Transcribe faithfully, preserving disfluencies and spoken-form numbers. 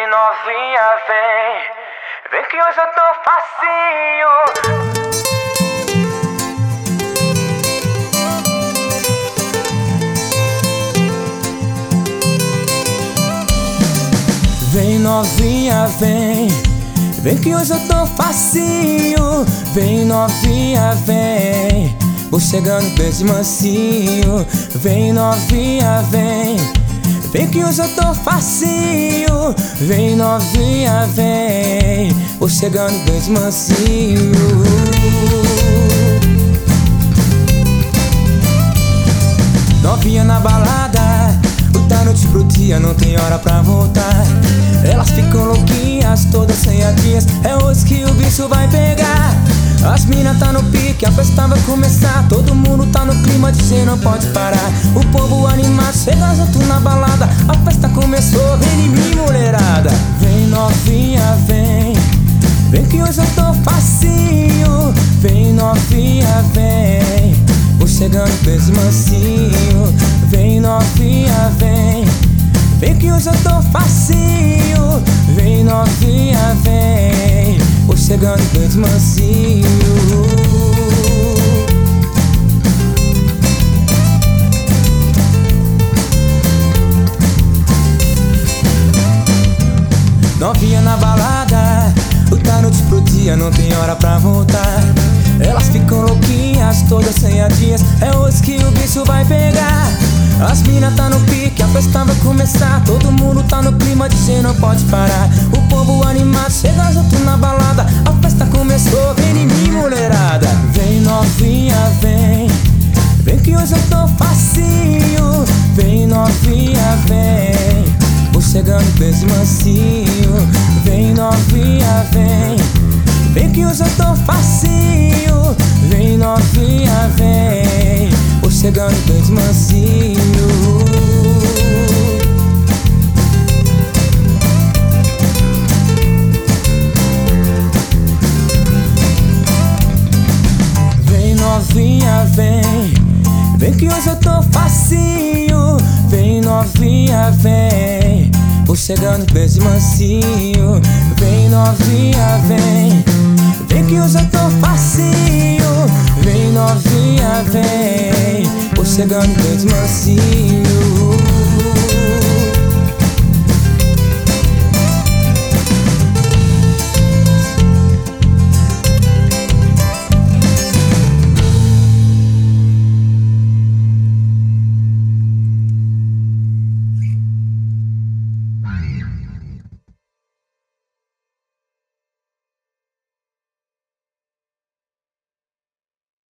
novinha, vem, vem que hoje eu tô facinho. Vem novinha, vem, vem que hoje eu tô facinho. Vem novinha, vem, vou chegando bem de mansinho. Vem novinha, vem, vem que hoje eu tô facinho. Vem novinha, vem, vou chegando bem de mansinho. Novinha na balada, da noite pro dia, não tem hora pra voltar. Elas ficam louquinhas, todas ceiadinhas. É hoje que o bicho vai pegar. As mina tá no pique, a festa vai começar. Todo mundo tá no clima, D J não pode parar. O povo animado, chega junto na balada. A festa começou, vem em mim, mulherada. Vem novinha, vem, vem que hoje eu tô facinho. Vem novinha, vem, vou chegando bem de mansinho. Vem novinha, vem, vem que hoje eu tô facinho. Vem novinha, vem, vou chegando bem de mansinho. Novinha na balada, da noite pro dia, não tem hora pra voltar. Elas ficam louquinhas, todas ceiadinhas. É hoje que o bicho vai pegar. As mina tá no pique, a festa vai começar. Todo mundo tá no clima, D J não pode parar. O povo animado, chega junto na balada. A festa começou, vem em mim, mulherada. Vem novinha, vem, vem que hoje eu tô facinho. Vem novinha, vem, vou chegando bem de mansinho. Vem novinha, vem, vem que hoje eu tô facinho. Vem novinha, vem, vou chegando bem de mansinho. Vem novinha, vem, vem que hoje eu tô facinho. Vem novinha, vem, vou chegando bem de mansinho. Vem novinha, vem, vem que hoje eu tô facinho. Vem novinha, vem, vou chegando bem de mansinho.